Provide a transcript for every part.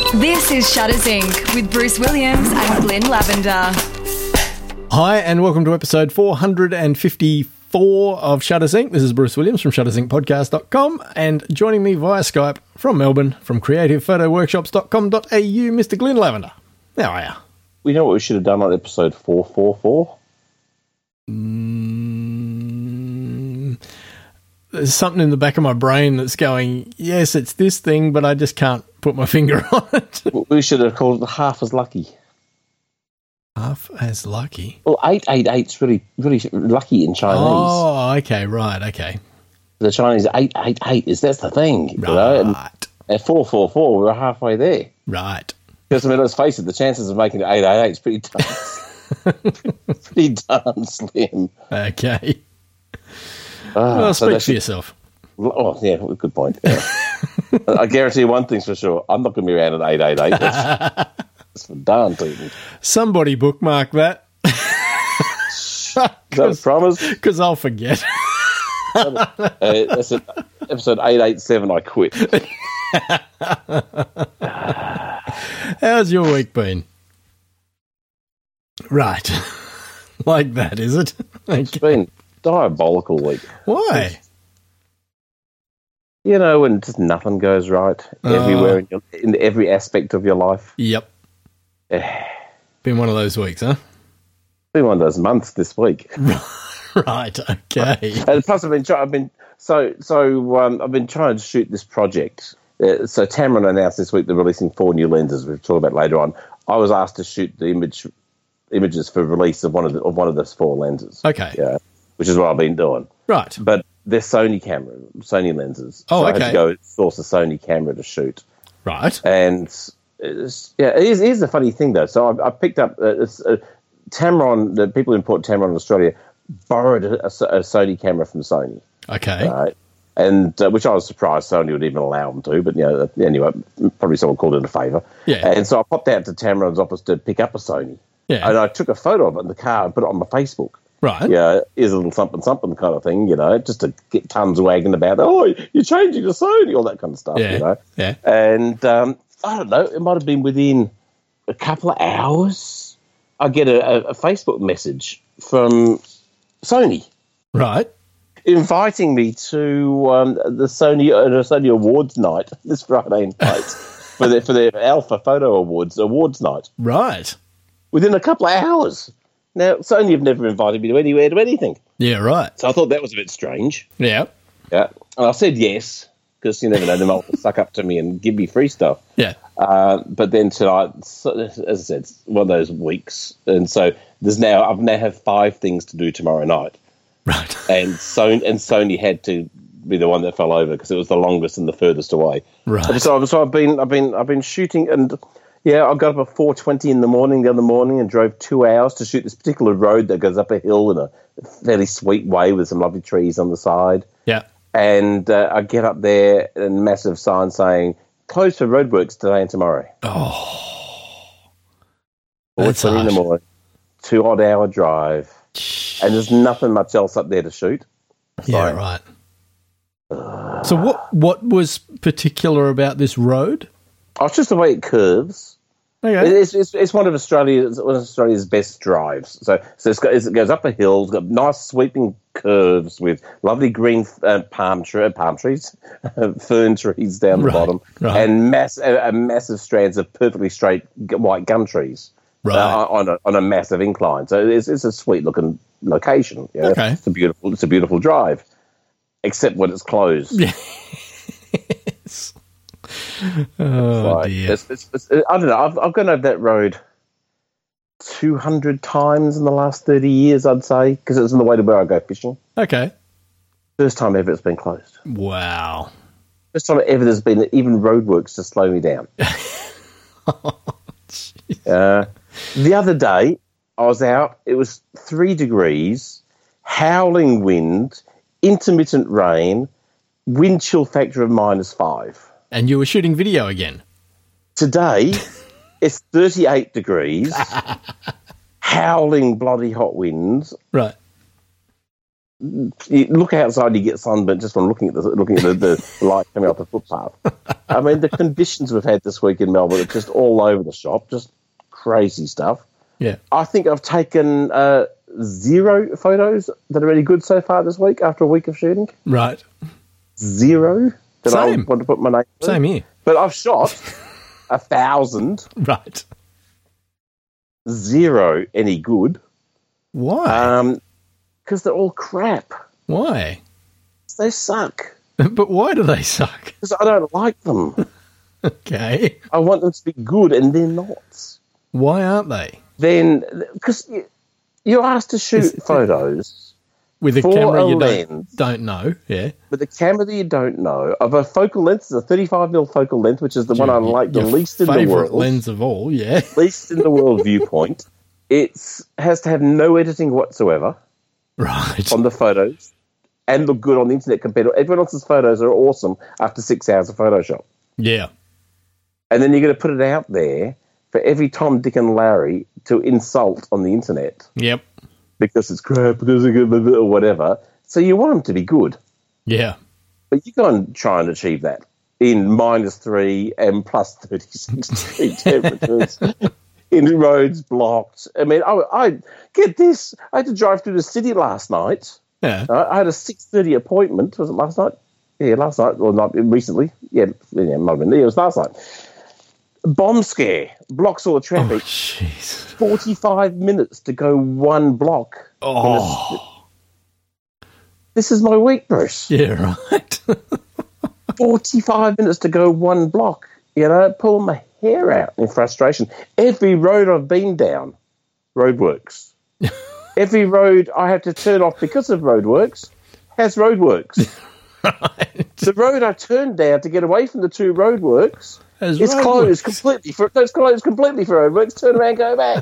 This is Shutters Inc. with Bruce Williams and Glenn Lavender. Hi, and welcome to episode 454 of Shutters Inc. This is Bruce Williams from shuttersincpodcast.com, and joining me via Skype from Melbourne, from creativephotoworkshops.com.au, Mr. Glenn Lavender. How are you? We know what we should have done on episode 444? There's something in the back of my brain that's going, yes, it's this thing, but I just can't put my finger on it. We should have called it Half as Lucky. Half as lucky? Well, 888's really, really lucky in Chinese. Oh, okay, right, okay. The Chinese 888 that's the thing. Right. You know? And at 444, we were halfway there. Right. Because, I mean, let's face it, the chances of making it 888 is pretty darn slim. Okay. Well, speak for yourself. Oh, yeah, good point. Yeah. I guarantee you one thing's for sure. I'm not going to be around at 888. That's for darn tootin'. Somebody bookmark that. Is that a promise? Because I'll forget. That's it. Episode 887, I quit. How's your week been? Right. Like that, is it? It's been a diabolical week. Why? You know, when just nothing goes right everywhere in every aspect of your life. Yep. Been one of those weeks, huh? Been one of those months this week. Right. Okay. And plus, I've been trying to shoot this project. So Tamron announced this week they're releasing 4 new lenses, which we'll talk about later on. I was asked to shoot the images for release of one of those 4 lenses. Okay. Yeah, which is what I've been doing. Right. But they're Sony lenses. Oh, so okay. I had to go source a Sony camera to shoot. Right. And here's the funny thing though. So I picked up Tamron. The people who import Tamron in Australia borrowed a Sony camera from Sony. Okay. Right. And which I was surprised Sony would even allow them to, but anyway, probably someone called it a favour. Yeah. And so I popped out to Tamron's office to pick up a Sony. Yeah. And I took a photo of it in the car and put it on my Facebook. Right. Yeah, here's a little something kind of thing, just to get tongues wagging about, oh, you're changing to Sony, all that kind of stuff, Yeah. Yeah. And I don't know, it might have been within a couple of hours, I get a Facebook message from Sony. Right. Inviting me to the Sony Awards night this Friday night for their Alpha Photo Awards night. Right. Within a couple of hours. Now, Sony have never invited me to anything. Yeah, right. So I thought that was a bit strange. Yeah. Yeah. And I said yes, because you never know, they might suck up to me and give me free stuff. Yeah. But then tonight, as I said, it's one of those weeks. And so I now have 5 things to do tomorrow night. Right. And Sony had to be the one that fell over because it was the longest and the furthest away. Right. So I've been shooting, and I got up at 4:20 in the morning the other morning and drove 2 hours to shoot this particular road that goes up a hill in a fairly sweet way with some lovely trees on the side. Yeah. And I get up there and massive sign saying closed for roadworks today and tomorrow. Oh. 4:20 in the morning, 2 odd hour drive. And there's nothing much else up there to shoot. Yeah, right. So what was particular about this road? Oh, it's just the way it curves. Okay. It's one of Australia's best drives. So it goes up a hill. It's got nice sweeping curves with lovely green palm trees, fern trees down the bottom, and massive strands of perfectly straight white gum trees. Right. On a massive incline, so it's a sweet looking location. Okay, it's a beautiful drive, except when it's closed. Yes. Oh dear! I don't know. I've gone over that road 200 times in the last 30 years, I'd say, because it's on the way to where I go fishing. Okay. First time ever it's been closed. Wow. First time ever there's been even roadworks to slow me down. The other day, I was out. It was 3 degrees, howling wind, intermittent rain, wind chill factor of -5. And you were shooting video again? Today, it's 38 degrees, howling bloody hot winds. Right. you look outside, you get sunburnt just from looking at the light coming off the footpath. I mean, the conditions we've had this week in Melbourne are just all over the shop, just crazy stuff. Yeah. I think I've taken 0 photos that are any good so far this week after a week of shooting. Right. 0 that Same. I want to put my name to. Same here. But I've shot 1,000. Right. 0 any good. Why? Because they're all crap. Why? They suck. But why do they suck? Because I don't like them. Okay. I want them to be good, and they're not. Why aren't they? Then, because you're asked to shoot photos With a for camera a you lens, don't know, yeah. with a camera that you don't know, of a focal length, it's a 35mm focal length, which is the one I like the Your least in the favourite world. lens of all, yeah. Least in the world viewpoint. It has to have no editing whatsoever Right. on the photos and look good on the internet compared to everyone else's photos are awesome after 6 hours of Photoshop. Yeah. And then you're going to put it out there for every Tom, Dick and Larry to insult on the internet Yep. because it's crap, because it's good, or whatever. So you want them to be good. Yeah. But you go and try and achieve that in -3 and plus 36 degree temperatures. In roads blocked. I mean, I get this. I had to drive through the city last night. Yeah. I had a 6:30 appointment. Was it last night? Yeah, last night. Or not recently. Yeah, it might have been. Yeah, it was last night. Bomb scare. Blocks all the Oh, traffic. jeez. 45 minutes to go one block. Oh. This is my week, Bruce. Yeah, right. 45 minutes to go one block. You know, pulling my hair out in frustration. Every road I've been down, roadworks. Every road I have to turn off because of roadworks has roadworks. Right. The road I turned down to get away from the 2 roadworks Has is roadworks. closed completely for roadworks. Turn around, go back.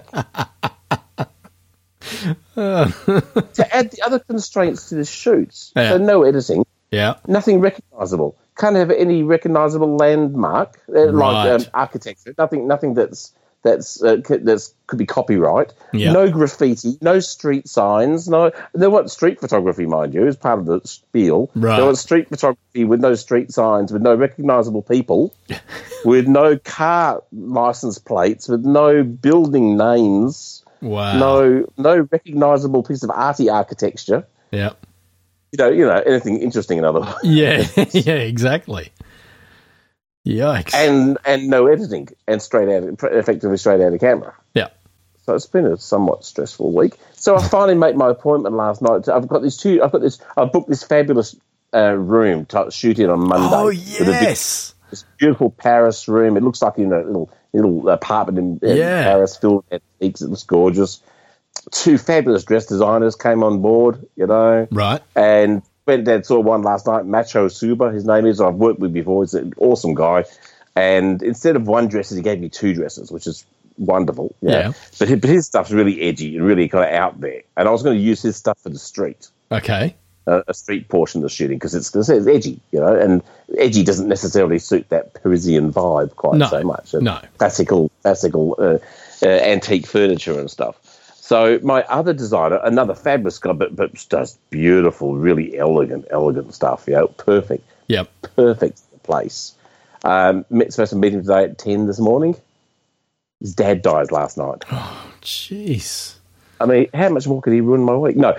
To add the other constraints to the shoots, Yeah. so no editing, Yeah. nothing recognisable. Can't have any recognisable landmark Right. like architecture. Nothing that's could be copyright. Yeah. No graffiti. No street signs. No, they want street photography, mind you, as part of the spiel. Right. They want street photography with no street signs, with no recognisable people, with no car license plates, with no building names. Wow. No recognisable piece of arty architecture. Yeah. You know anything interesting in other words. Yeah. Yeah, exactly. Yikes. And no editing, and effectively straight out of camera. Yeah. So it's been a somewhat stressful week. So I finally made my appointment last night. I booked this fabulous room to shoot in on Monday. Oh, With yes. this beautiful Paris room. It looks like a little apartment in Yeah. Paris filled with antiques. It looks gorgeous. 2 fabulous dress designers came on board, you know. Right. And went down and saw one last night, Macho Suba, his name is. I've worked with before. He's an awesome guy. And instead of 1 dress, he gave me 2 dresses, which is wonderful. Yeah. But his stuff's really edgy and really kind of out there. And I was going to use his stuff for the street, Okay. a street portion of the shooting, because it's edgy, you know. And edgy doesn't necessarily suit that Parisian vibe quite so much. And no. Classical antique furniture and stuff. So my other designer, another fabulous guy, but does beautiful, really elegant stuff. You know, perfect place. Supposed to meet him today at 10 this morning. His dad died last night. Jeez. I mean, how much more could he ruin my week? No.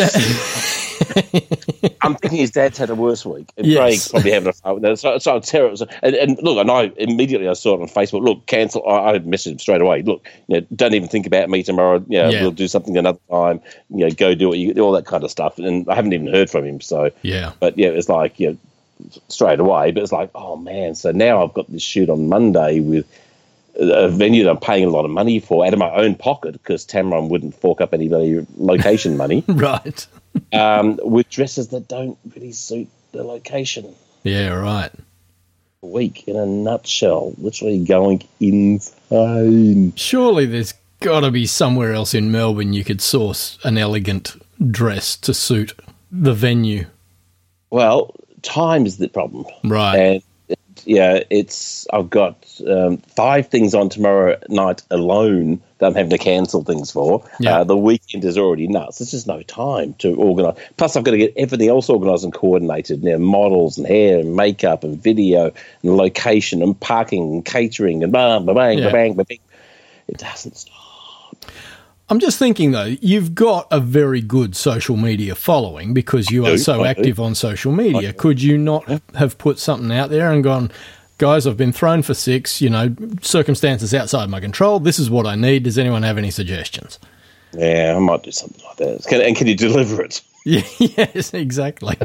I'm thinking his dad's had a worse week. And Yes. Craig's probably having a fun with that. So I'm terrible. And look, and I immediately saw it on Facebook. Look, cancel. I messaged him straight away. Look, don't even think about me tomorrow. We'll do something another time. Go do what you all that kind of stuff. And I haven't even heard from him. So Yeah. But yeah, it's like straight away. But it's like, oh man. So now I've got this shoot on Monday with a venue that I'm paying a lot of money for out of my own pocket, because Tamron wouldn't fork up anybody location money. Right. With dresses that don't really suit the location. Yeah, right. A week in a nutshell, literally going insane. Surely there's got to be somewhere else in Melbourne you could source an elegant dress to suit the venue. Well, time is the problem. Right. And I've got 5 things on tomorrow night alone that I'm having to cancel things for. Yeah. The weekend is already nuts. There's just no time to organise. Plus, I've got to get everything else organised and coordinated. Models and hair and makeup and video and location and parking and catering and bang, bang, bang, bang. It doesn't stop. I'm just thinking, though, you've got a very good social media following because you are so active on social media. Could you not have put something out there and gone, guys, I've been thrown for 6, circumstances outside my control. This is what I need. Does anyone have any suggestions? Yeah, I might do something like that. Can you deliver it? Yes, exactly.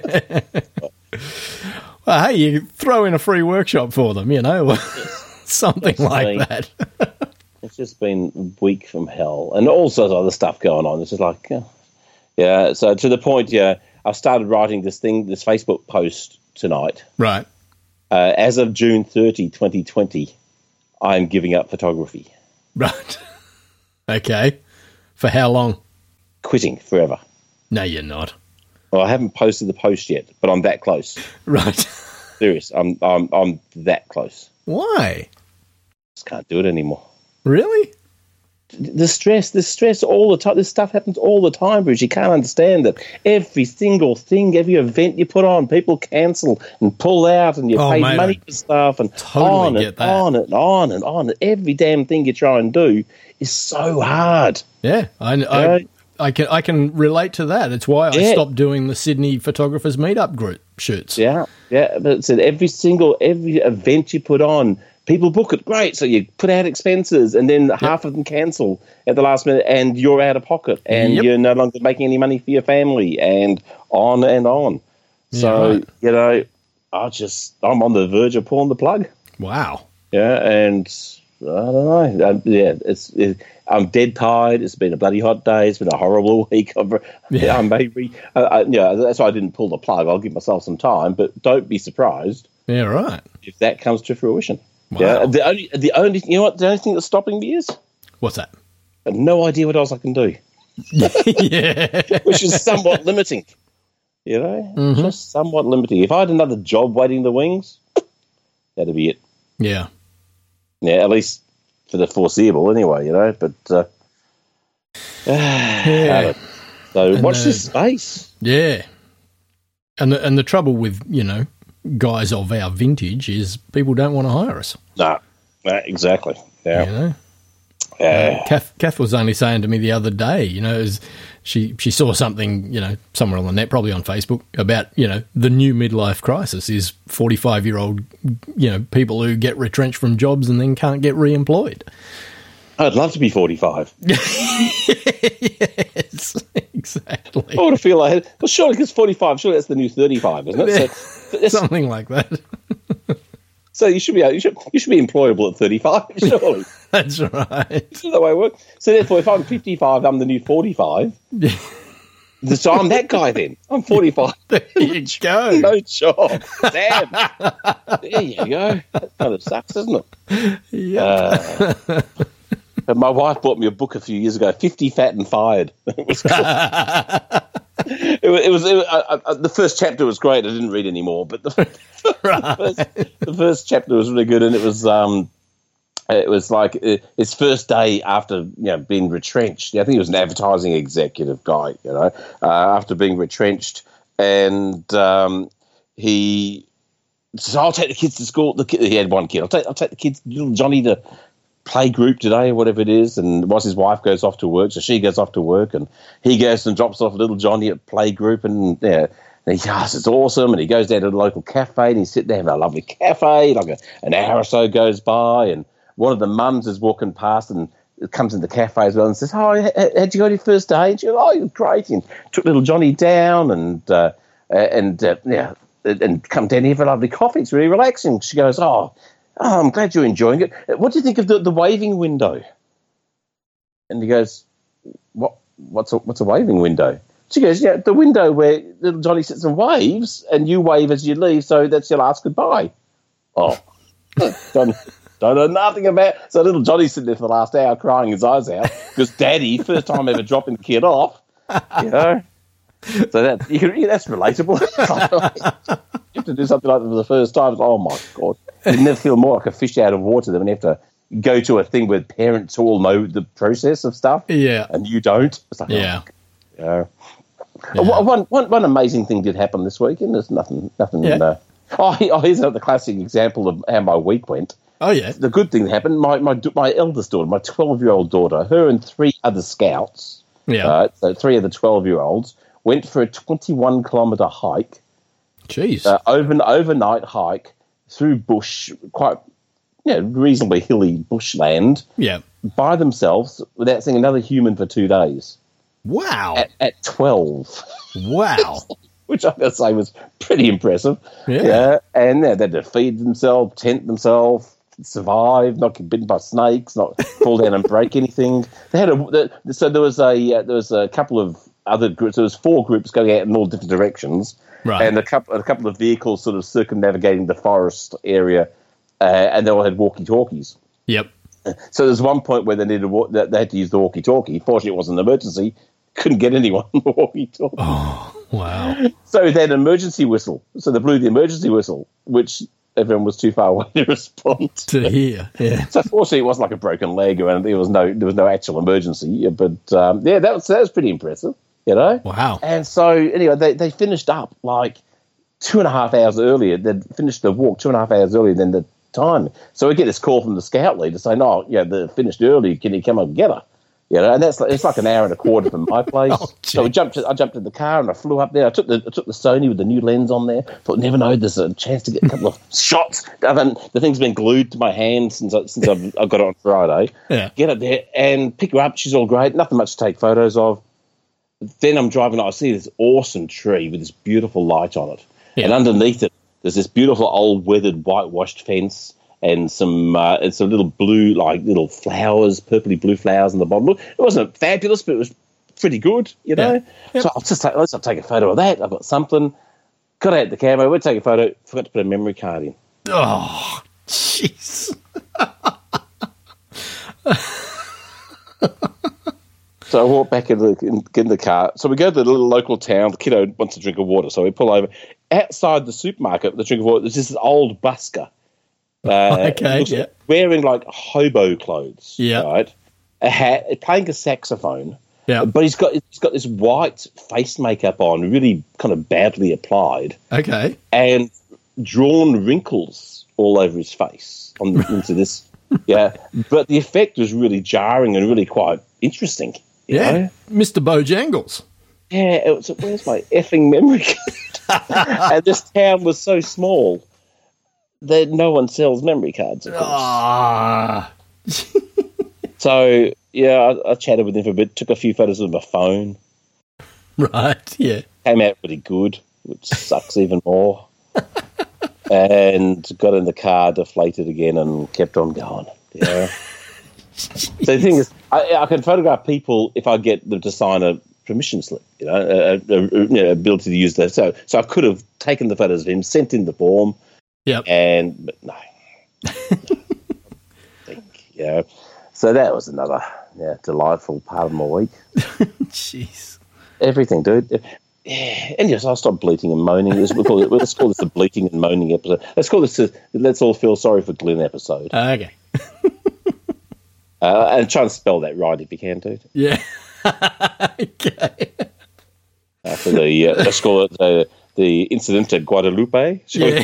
Well, hey, you throw in a free workshop for them, something like that. It's just been a week from hell, and all sorts of other stuff going on. It's just like, so to the point, I've started writing this Facebook post tonight. Right. As of June 30, 2020, I'm giving up photography. Right. Okay. For how long? Quitting forever. No, you're not. Well, I haven't posted the post yet, but I'm that close. Right. Serious. I'm that close. Why? Just can't do it anymore. Really? The stress all the time. This stuff happens all the time, Bruce. You can't understand that every single thing, every event you put on, people cancel and pull out, and you pay money for stuff, and totally on and on and on. Every damn thing you try and do is so hard. Yeah, I can relate to that. It's why I stopped doing the Sydney Photographers Meetup group shoots. Yeah. But it said every event you put on, people book it, great. So you put out expenses, and then half of them cancel at the last minute, and you're out of pocket, and you're no longer making any money for your family, and on and on. So, I'm on the verge of pulling the plug. Wow. Yeah, and I don't know. I'm dead tired. It's been a bloody hot day. It's been a horrible week. That's why I didn't pull the plug. I'll give myself some time, but don't be surprised. Yeah, right. If that comes to fruition. Wow. Yeah, the only thing that's stopping me is, what's that? I have no idea what else I can do. Yeah, which is somewhat limiting. Just somewhat limiting. If I had another job waiting in the wings, that'd be it. Yeah, at least for the foreseeable, anyway. But so watch this space. Yeah, and the trouble with guys of our vintage is people don't want to hire us. No, exactly. Yeah. Kath was only saying to me the other day, she saw something, somewhere on the net, probably on Facebook, about, the new midlife crisis is 45-year-old, people who get retrenched from jobs and then can't get re-employed. I'd love to be 45. Yes, exactly. I would feel like, well, surely because 45, surely that's the new 35, isn't it? So, something like that. So you should be employable at 35, surely. That's right. Isn't the way it works? So therefore, if I'm 55, I'm the new 45. So I'm that guy then. I'm 45. There you go. No job. Damn. There you go. That kind of sucks, doesn't it? Yeah. My wife bought me a book a few years ago, 50 Fat and Fired. It was cool. The first chapter was great. I didn't read any more, but the first chapter was really good, and it was like his first day after being retrenched. I think he was an advertising executive guy, after being retrenched, and he said, "I'll take the kids to school." He had one kid. I'll take the kids, little Johnny, to play group today, or whatever it is. And whilst his wife goes off to work, so she goes off to work, and he goes and drops off little Johnny at play group, and and he goes, it's awesome. And he goes down to the local cafe, and he's sitting there in a lovely cafe. Like an hour or so goes by, and one of the mums is walking past and comes in the cafe as well and says, "Oh, how'd you go your first day?" And she goes, "Oh, you're great." And took little Johnny down and come down here for a lovely coffee. It's really relaxing. She goes, "Oh, I'm glad you're enjoying it. What do you think of the waving window?" And he goes, What's a waving window? She goes, "Yeah, the window where little Johnny sits and waves, and you wave as you leave, so that's your last goodbye." Oh, don't know nothing about. So little Johnny's sitting there for the last hour crying his eyes out because Daddy, first time ever dropping the kid off, So that's relatable. have to do something like that for the first time. It's, oh, my God. You never feel more like a fish out of water than when you have to go to a thing where parents all know the process of stuff. Yeah. And you don't. It's like, Yeah. Oh, yeah. One amazing thing did happen this week, and there's nothing. Yeah. Here's another classic example of how my week went. Oh, yeah. The good thing that happened, my eldest daughter, my 12-year-old daughter, her and 3 other scouts, so 3 of the 12-year-olds, went for a 21-kilometre hike. Jeez. Overnight hike through bush, quite reasonably hilly bushland, Yeah. by themselves without seeing another human for 2 days. Wow. At 12. Wow. Which I gotta say was pretty impressive. Yeah. And they had to feed themselves, tent themselves, survive, not get bitten by snakes, not fall down and break anything. They had so there was a couple of other groups. There was 4 groups going out in all different directions, Right. and a couple of vehicles sort of circumnavigating the forest area, and they all had walkie-talkies. Yep. So there's one point where they had to use the walkie-talkie. Fortunately, it wasn't an emergency. Couldn't get anyone on the walkie-talkie. Oh, wow. So they had an emergency whistle. So they blew the emergency whistle, which everyone was too far away to respond To hear. Yeah. So fortunately, it wasn't like a broken leg or anything. There was no actual emergency. But that was pretty impressive, Wow. And so anyway, they finished up like 2.5 hours earlier. They'd finished the walk 2.5 hours earlier than the time. So we get this call from the scout leader saying, "Oh, they finished early. Can you come and get her?" And it's like an hour and a quarter from my place. So I jumped in the car and I flew up there. I took the Sony with the new lens on there. Thought, never know, there's a chance to get a couple of shots. The thing's been glued to my hand since I've got it on Friday. Yeah. Get up there and pick her up. She's all great. Nothing much to take photos of. Then I'm driving. I see this awesome tree with this beautiful light on it, and underneath it there's this beautiful old weathered whitewashed fence. And some little blue, like little flowers, purpley blue flowers on the bottom. It wasn't fabulous, but it was pretty good, Yeah. Yep. So let's take a photo of that. I've got something. Got out the camera. We'll take a photo. Forgot to put a memory card in. Oh, jeez. So I walk back get in the car. So we go to the little local town. The kiddo wants a drink of water, so we pull over. Outside the supermarket, the drink of water, there's this old busker. Wearing like hobo clothes, right? A hat, playing a saxophone, but he's got this white face makeup on, really kind of badly applied, and drawn wrinkles all over his face into this, But the effect was really jarring and really quite interesting. You know? Mr. Bojangles. Yeah, where's my effing memory card? And this town was so small. That no one sells memory cards, of course. So, I chatted with him for a bit, took a few photos with my phone. Right, yeah. Came out pretty good, which sucks even more. And got in the car, deflated again, and kept on going. So the thing is, I can photograph people if I get them to sign a permission slip, ability to use that. So I could have taken the photos of him, sent in the form, but no. So that was another delightful part of my week. Jeez. Everything, dude. And yes, I'll stop bleating and moaning. Let's call this the bleating and moaning episode. Let's call this the Let's All Feel Sorry for Glenn episode. Okay. And try and spell that right if you can, dude. Yeah. Okay. For let's call it the incident at Guadalupe. Yeah.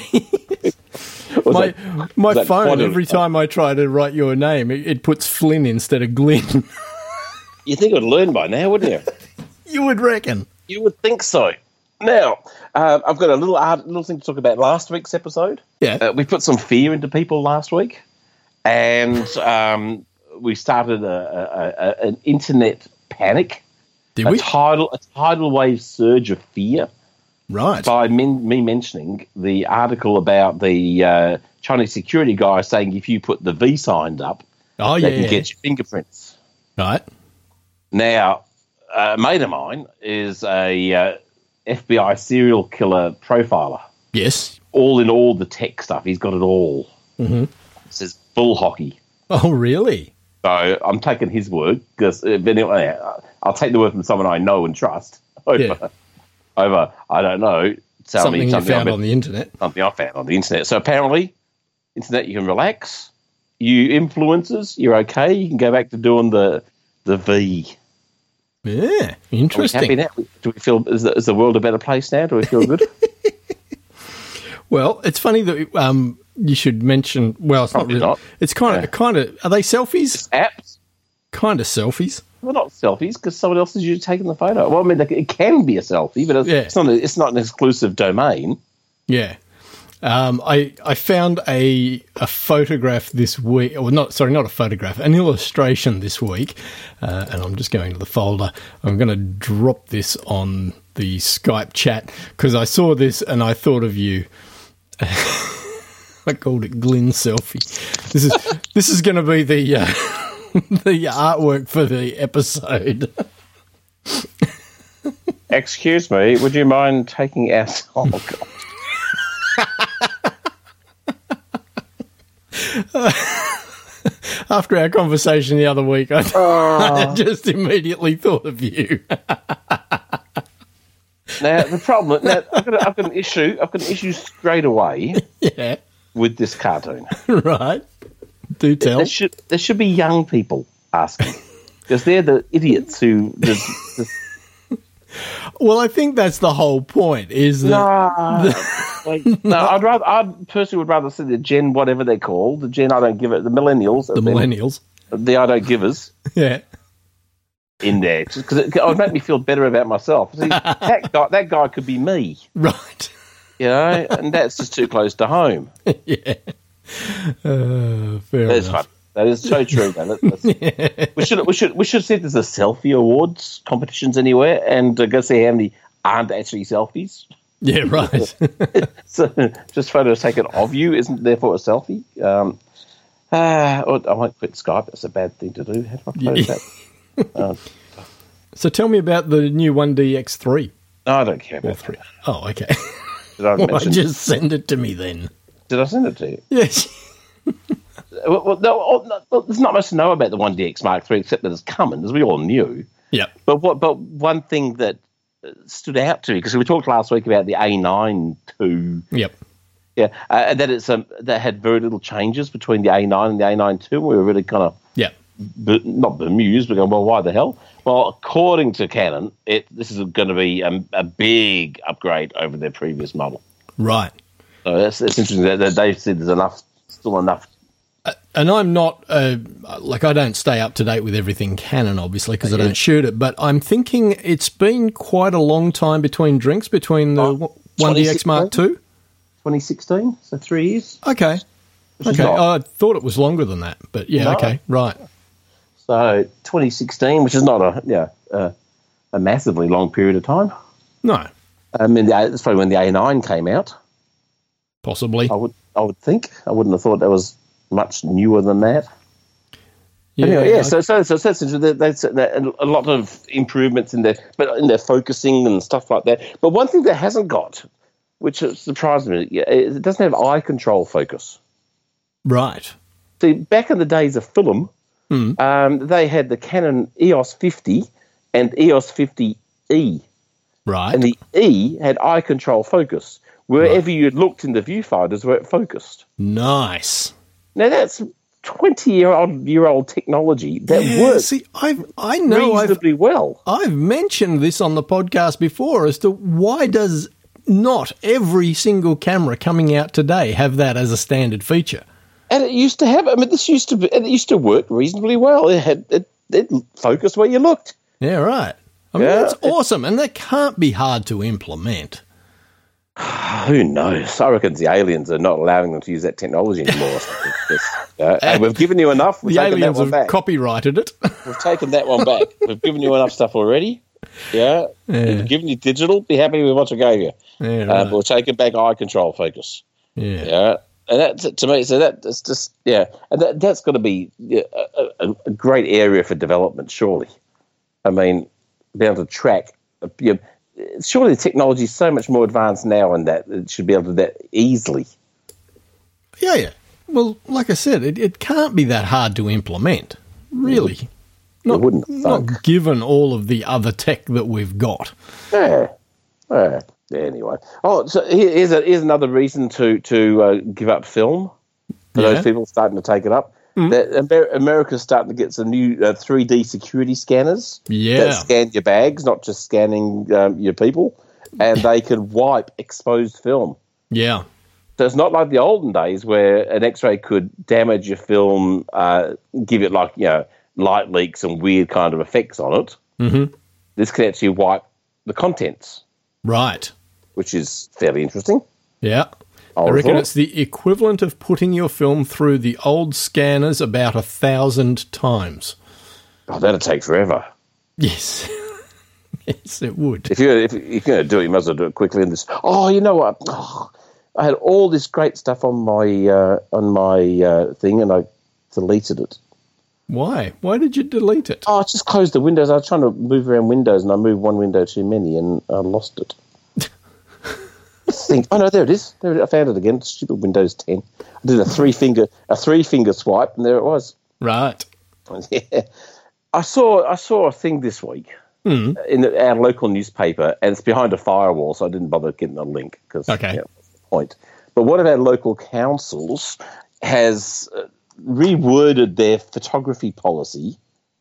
My phone, every time I try to write your name, it puts Flynn instead of Glenn. You think I'd learn by now, wouldn't you? You would reckon. You would think so. Now, I've got a little thing to talk about last week's episode. Yeah. We put some fear into people last week, and we started an internet panic. Did we? A tidal wave surge of fear. Right. By me mentioning the article about the Chinese security guy saying if you put the V signs up, they can get your fingerprints. Right. Now, a mate of mine is a FBI serial killer profiler. Yes. All in all the tech stuff. He's got it all. Mm-hmm. It says bull hockey. Oh, really? So I'm taking his word because anyway, I'll take the word from someone I know and trust over I don't know, something you found on the internet. Something I found on the internet. So apparently, internet, you can relax. You influencers, you're okay. You can go back to doing the V. Yeah, interesting. Are we happy now? Do we feel is the world a better place now? Do we feel good? Well, it's funny that you should mention. Well, it's Probably not really. not. It's kind of. Are they selfies? Apps. Kind of selfies. Well, not selfies because someone else is usually taking the photo. Well, I mean, it can be a selfie, but it's not an exclusive domain. Yeah. I found a photograph this week, or not a photograph, an illustration this week, and I'm just going to the folder. I'm going to drop this on the Skype chat because I saw this and I thought of you. I called it Glyn Selfie. This is going to be the the artwork for the episode. Excuse me, would you mind taking our... Oh, God. After our conversation the other week, I just immediately thought of you. Now the problem, I've got an issue straight away. Yeah, with this cartoon, right? Do tell. There should be young people asking because they're the idiots who. Well, I think that's the whole point. Is that I personally would rather see the Gen whatever they're called, the Gen I don't give it, the millennials, the I don't givers, yeah, in there because it would make me feel better about myself. See, that guy could be me, right? You know, and that's just too close to home. Yeah, fair enough. That is so true, man. Yeah. We should see there's a selfie awards competitions anywhere and go see how many aren't actually selfies. Yeah, right. So just photos taken of you isn't therefore a selfie. I won't quit Skype. That's a bad thing to do. How do I close that? So tell me about the new 1DX3. No, I don't care about 3. Oh, okay. Did I mention? Just send it to me then. Did I send it to you? Yes. Well, there's not much to know about the 1DX Mark III except that it's coming, as we all knew. Yeah. But one thing that stood out to me, because we talked last week about the A9 II. Yep. Yeah, and that it's that had very little changes between the A9 and the A9 II. We were really kind of not bemused, but going, well, why the hell? Well, according to Canon, this is going to be a big upgrade over their previous model. Right. So it's interesting that they said there's still enough. And I'm not, I don't stay up to date with everything Canon, obviously, because I don't shoot it, but I'm thinking it's been quite a long time between drinks, between the 1DX Mark II. 2016, so 3 years. Okay. I thought it was longer than that, but yeah, no. Okay, right. So 2016, which is not a massively long period of time. No. I mean, it's probably when the A9 came out. Possibly. I would think. I wouldn't have thought that was much newer than that. Yeah, anyway, so that's interesting. That's a lot of improvements in their focusing and stuff like that. But one thing that hasn't got, which surprised me, it doesn't have eye control focus. Right. See, back in the days of film, they had the Canon EOS 50 and EOS 50E. Right. And the E had eye control focus. Wherever you looked in the viewfinders where it focused. Nice. Now that's 20-year-old technology that works. See, I know reasonably well. I've mentioned this on the podcast before as to why does not every single camera coming out today have that as a standard feature? And it used to have. I mean, it used to work reasonably well. It focused where you looked. Yeah, right. I mean, that's awesome, and that can't be hard to implement. Who knows? I reckon the aliens are not allowing them to use that technology anymore. And we've given you enough. The aliens have copyrighted it. We've taken that one back. We've given you enough stuff already. Yeah. We've given you digital. Be happy with what you gave you. Yeah, right. We'll take it back eye control focus. Yeah. And that, to me, so that's just, and that's got to be a great area for development, surely. I mean, be able to track, surely the technology is so much more advanced now and that it should be able to do that easily. Yeah. Well, like I said, it can't be that hard to implement, really. Not given all of the other tech that we've got. Yeah. Anyway. Oh, so here's another reason to give up film for those people starting to take it up. That America's starting to get some new 3D security scanners that scan your bags, not just scanning your people, and they can wipe exposed film. Yeah. So it's not like the olden days where an X-ray could damage your film, give it light leaks and weird kind of effects on it. Mm-hmm. This can actually wipe the contents. Right. Which is fairly interesting. Yeah. I reckon it's the equivalent of putting your film through the old scanners about 1,000 times. Oh, that'd take forever. Yes. Yes, it would. If you're going to do it, you might as well do it quickly. Oh, you know what? Oh, I had all this great stuff on my thing, and I deleted it. Why? Why did you delete it? Oh, I just closed the windows. I was trying to move around windows, and I moved one window too many, and I lost it. Oh no, there it is. I found it again. Stupid Windows 10. I did a three finger swipe, and there it was. Right. Yeah. I saw a thing this week in our local newspaper, and it's behind a firewall, so I didn't bother getting a link because what's the point? But one of our local councils has reworded their photography policy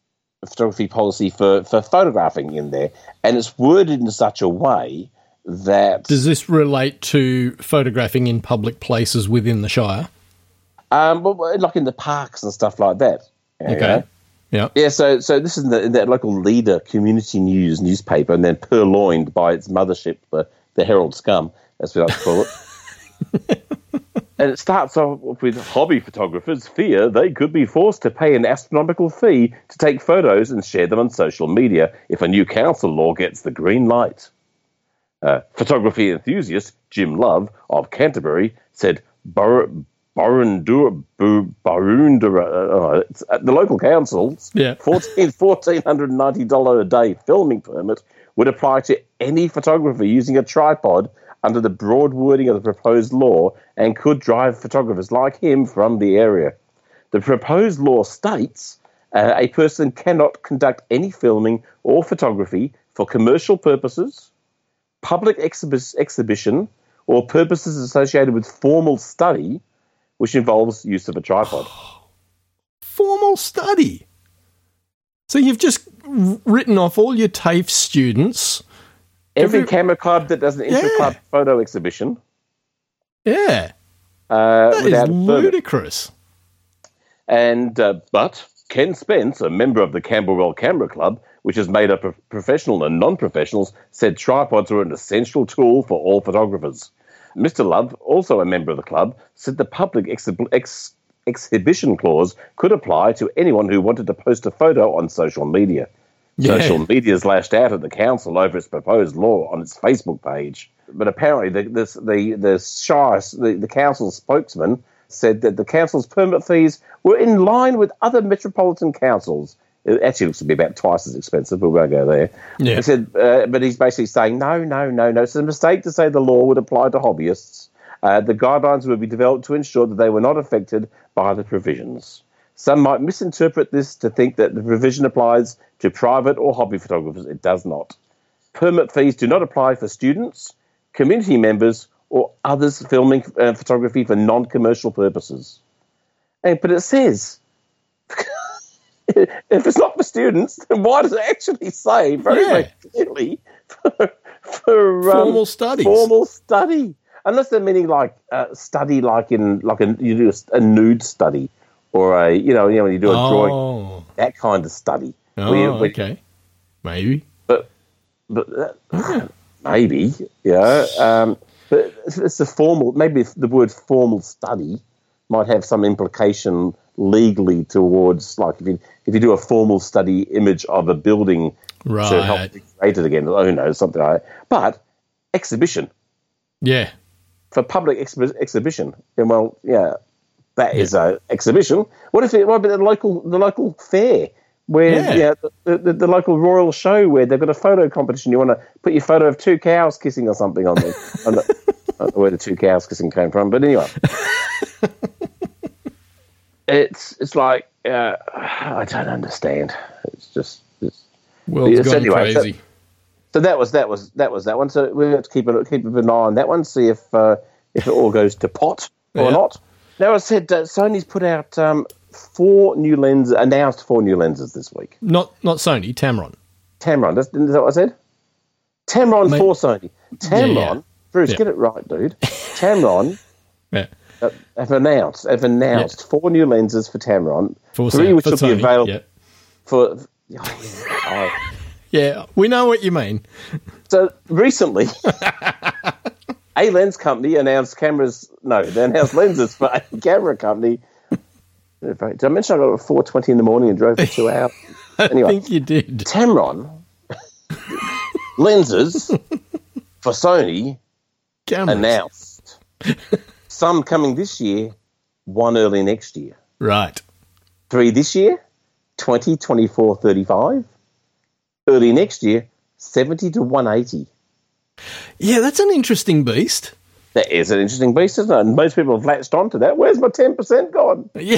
for photographing in there, and it's worded in such a way that... Does this relate to photographing in public places within the Shire? Like in the parks and stuff like that. Okay. Yeah. Yeah, so this is in that local Leader community newspaper, and then purloined by its mothership, the Herald Scum, as we like to call it. And it starts off with hobby photographers fear they could be forced to pay an astronomical fee to take photos and share them on social media if a new council law gets the green light. Photography enthusiast Jim Love of Canterbury said the local council's $1,490 a day filming permit would apply to any photographer using a tripod under the broad wording of the proposed law and could drive photographers like him from the area. The proposed law states a person cannot conduct any filming or photography for commercial purposes, public exhibition, or purposes associated with formal study, which involves use of a tripod. Formal study? So you've just written off all your TAFE students. Every camera club that does an intra-club photo exhibition. Yeah. That is ludicrous. And but Ken Spence, a member of the Camberwell Camera Club, which is made up of professional and non-professionals, said tripods were an essential tool for all photographers. Mr. Love, also a member of the club, said the public exhibition clause could apply to anyone who wanted to post a photo on social media. Yeah. Social media's lashed out at the council over its proposed law on its Facebook page. But apparently the council spokesman said that the council's permit fees were in line with other metropolitan councils. It actually looks to be about twice as expensive, but we won't go there. Yeah. He said, but he's basically saying, no. It's a mistake to say the law would apply to hobbyists. The guidelines would be developed to ensure that they were not affected by the provisions. Some might misinterpret this to think that the provision applies to private or hobby photographers. It does not. Permit fees do not apply for students, community members, or others filming photography for non-commercial purposes. But it says... if it's not for students, then why does it actually say very clearly for formal studies? Formal study, unless they're meaning like study, you do a nude study, or when you do a drawing, that kind of study. Okay, maybe, but maybe, yeah. But it's a formal. Maybe the word formal study might have some implication legally towards, like, if you do a formal study image of a building to help recreate it again, who knows, something like that. But exhibition. Yeah. For public exhibition. And that is an exhibition. What about the local fair where the local royal show where they've got a photo competition? You want to put your photo of two cows kissing or something on there. I don't know where the two cows kissing came from, but anyway. It's like I don't understand. It's world's gone crazy. So that was that one. So we have to keep an eye on that one, see if it all goes to pot or not. Now, I said Sony's put out announced 4 new lenses this week. Not Sony, Tamron. Tamron, is that what I said? Tamron for Sony. Tamron, Bruce, get it right, dude. Tamron have announced 4 new lenses for Tamron. 3 which will be available for. Yeah, we know what you mean. So recently, a lens company announced they announced lenses for a camera company. Did I mention I got up at 4:20 in the morning and drove for 2 hours? Anyway, I think you did. Tamron lenses for Sony announced. Some coming this year, 1 early next year. Right. 3 this year, 20, 24, 35. Early next year, 70 to 180. Yeah, that's an interesting beast. That is an interesting beast, isn't it? And most people have latched onto that. Where's my 10% gone? Yeah.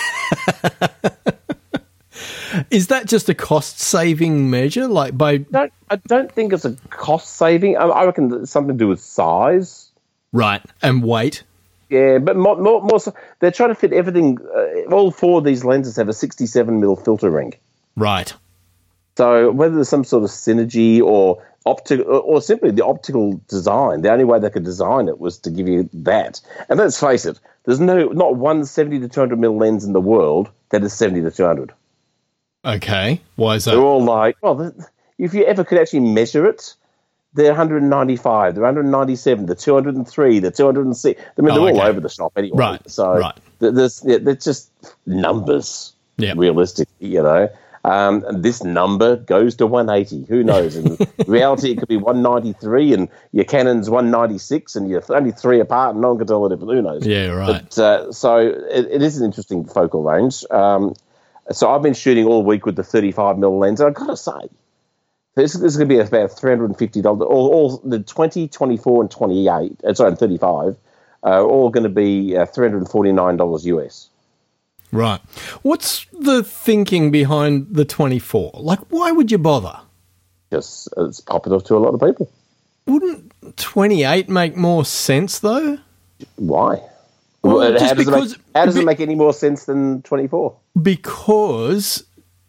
Is that just a cost-saving measure? I don't think it's a cost-saving. I reckon it's something to do with size. Right, and weight. Yeah, but more so, they're trying to fit everything. All 4 of these lenses have a 67mm filter ring. Right. So whether there's some sort of synergy or simply the optical design, the only way they could design it was to give you that. And let's face it, there's not one 70 to 200mm lens in the world that is 70 to 200. Okay, why is that? They're all like, if you ever could actually measure it, they're 195, they're 197, they're 203, they're 206. I mean, they're all over the shop anyway. Right, so they're just numbers, realistically, you know. And this number goes to 180. Who knows? In reality, it could be 193, and your Canon's 196, and you're only 3 apart, and no one can tell the difference. Who knows? Yeah, right. But, so it is an interesting focal range. So I've been shooting all week with the 35mm lens, and I've got to say, this is going to be about $350. All the 20, 24, and 28, and 35 are all going to be $349 US. Right. What's the thinking behind the 24? Why would you bother? Because it's popular to a lot of people. Wouldn't 28 make more sense, though? Why? Well, how does it make any more sense than 24? Because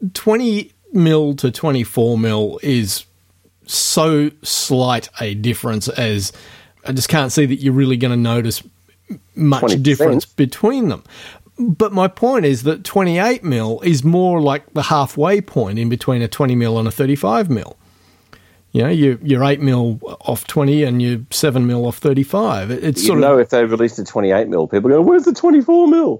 20mm to 24mm is so slight a difference as I just can't see that you're really going to notice much 20%. Difference between them. But my point is that 28mm is more like the halfway point in between a 20mm and a 35mm. You know, you're 8mm off 20 and you're 7mm off 35. It's sort of, if they released a 28mm, people go, "Where's the 24mm?"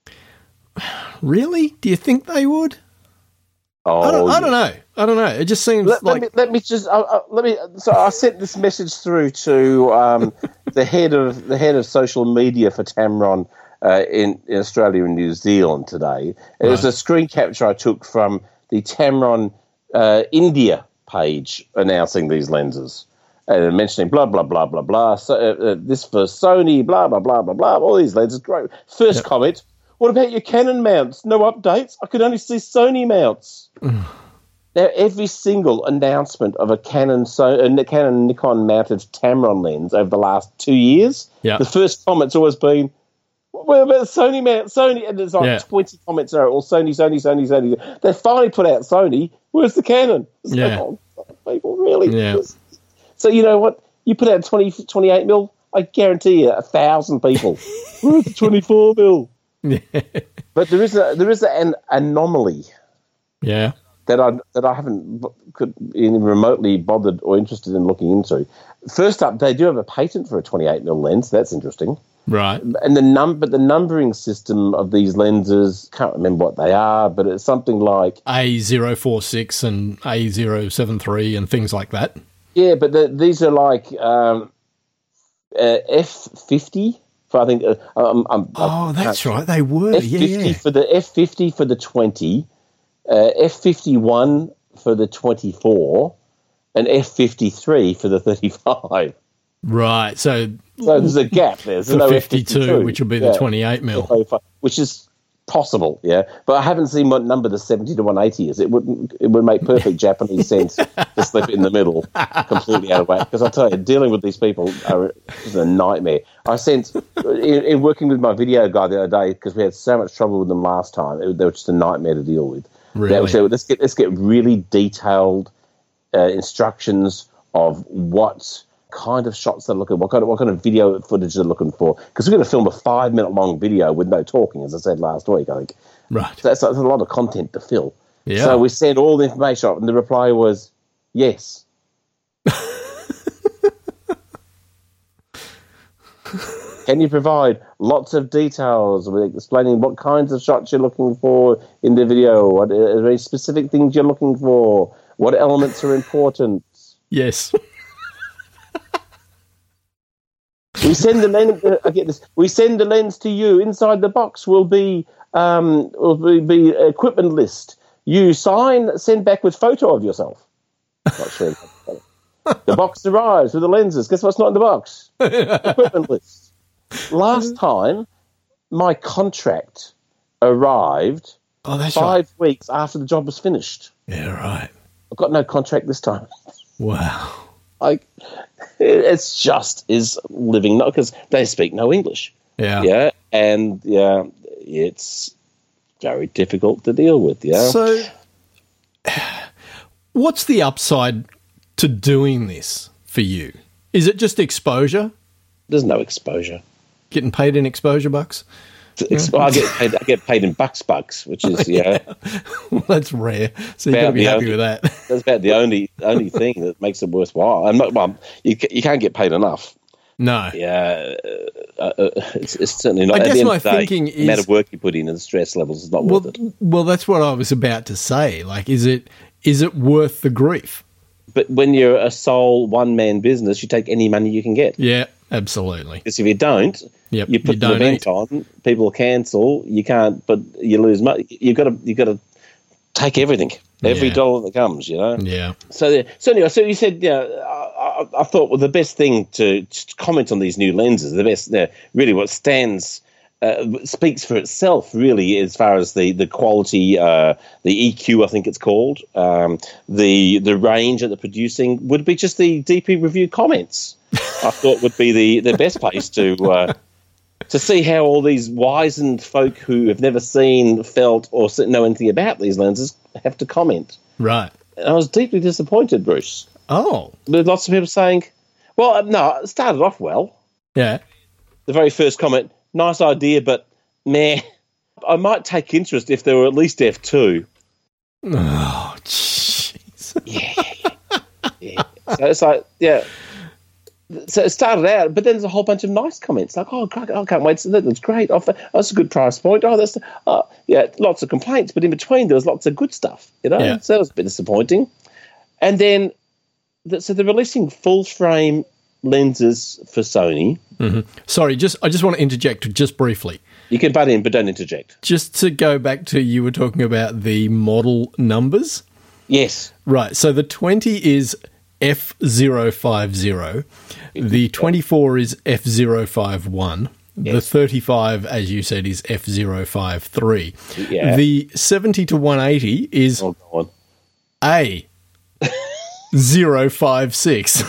Really? Do you think they would? Oh, I don't know. It just seems let me. So I sent this message through to the head of social media for Tamron in Australia and New Zealand today. It was a screen capture I took from the Tamron India page announcing these lenses and mentioning blah blah blah blah blah. So, this for Sony, blah blah blah blah blah. All these lenses, great. First comment. What about your Canon mounts? No updates? I could only see Sony mounts. Now, every single announcement of a Canon Nikon mounted Tamron lens over the last 2 years, the first comment's always been, "What about Sony mount? Sony?" And there's 20 comments there, all Sony. They finally put out Sony. Where's the Canon? People, really? Yeah. So you know what? You put out 28mm, I guarantee you 1,000 people. Where's the 24mm? But there is an anomaly. Yeah. That I haven't even remotely bothered or interested in looking into. First up, they do have a patent for a 28mm lens. That's interesting. Right. And the numbering system of these lenses, can't remember what they are, but it's something like A046 and A073 and things like that. Yeah, but these are like F50. For I think that's right. They were F50 for the F50 for the 20, F51 for the 24, and F53 for the 35. Right. So there's a gap there. There's for no 52, F52, which will be the 28mm, which is possible, yeah. But I haven't seen what number the 70 to 180 is. It would make perfect Japanese sense to slip it in the middle, completely out of whack. Because I tell you, dealing with these people is a nightmare. I sense in working with my video guy the other day, because we had so much trouble with them last time, they were just a nightmare to deal with. Really? So let's get really detailed instructions of what kind of shots they're looking, what kind of video footage they're looking for. Because we're going to film a 5-minute long video with no talking, as I said last week, I think. Right. So that's a lot of content to fill. Yeah. So we sent all the information up, and the reply was yes. Can you provide lots of details with explaining what kinds of shots you're looking for in the video? What are there any specific things you're looking for? What elements are important? Yes. We send the lens. I get this. We send the lens to you. Inside the box will be equipment list. You sign, send back with photo of yourself. Not sure. The box arrives with the lenses. Guess what's not in the box? Equipment list. Last time, my contract arrived 5 weeks after the job was finished. Yeah, right. I've got no contract this time. Wow. It's just is living, not because they speak no English. Yeah. Yeah, and it's very difficult to deal with. Yeah. So, what's the upside to doing this for you? Is it just exposure? There's no exposure. Getting paid in exposure bucks? I get paid in bucks, which is Well, that's rare. So you've got to be happy with that. That's about the only thing that makes it worthwhile. You can't get paid enough. No. Yeah, it's certainly not. I guess my day, thinking is the amount of work you put in and the stress levels is not worth it. Well, that's what I was about to say. Like, is it worth the grief? But when you're a sole one-man business, you take any money you can get. Yeah, absolutely. Because if you don't, you put the event on, people cancel. You can't, but you lose money. You got to take everything, every dollar that comes. You know. Yeah. So anyway, so you said, I thought, well, the best thing to comment on these new lenses, the best, really, what speaks for itself, really, as far as the quality, the EQ, I think it's called, the range that they're producing, would be just the DP review comments. I thought would be the best place to see how all these wizened folk who have never seen, felt, or know anything about these lenses have to comment. Right. And I was deeply disappointed, Bruce. Oh. With lots of people saying, well, no, it started off well. Yeah. The very first comment, nice idea, but meh. I might take interest if there were at least F2. Oh, jeez. Yeah. So it's like, yeah. So it started out, but then there's a whole bunch of nice comments like, "Oh, I can't wait! That's great! Oh, that's a good price point! Oh, lots of complaints, but in between there was lots of good stuff, you know. Yeah. So that was a bit disappointing. And then, so they're releasing full frame lenses for Sony. Mm-hmm. Sorry, I just want to interject just briefly. You can butt in, but don't interject. Just to go back to, you were talking about the model numbers. Yes. Right. So the 20 is F050. The 24 is F051. Yes. The 35, as you said, is F053. Yeah. The 70 to 180 is Oh, go on. A056.